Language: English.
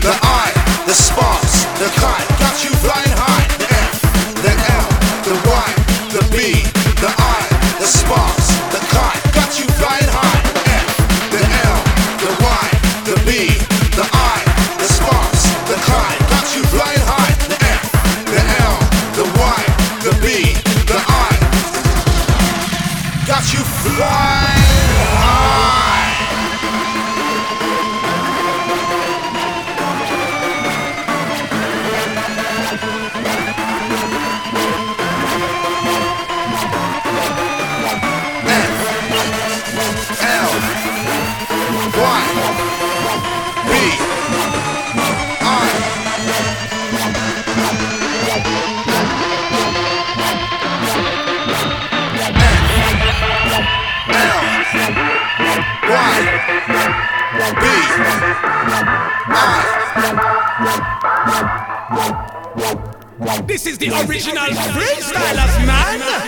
the I, the sparks, the kite, got you flying high. The F, the L, the Y, the B, the I, the sparks, the kite, got you flying high. The F, the L, the Y, the B, the I, the sparks, the kite, got you flying high. The F, the L, the Y, the B, the I, got you flying high. This is the original freestylers, man.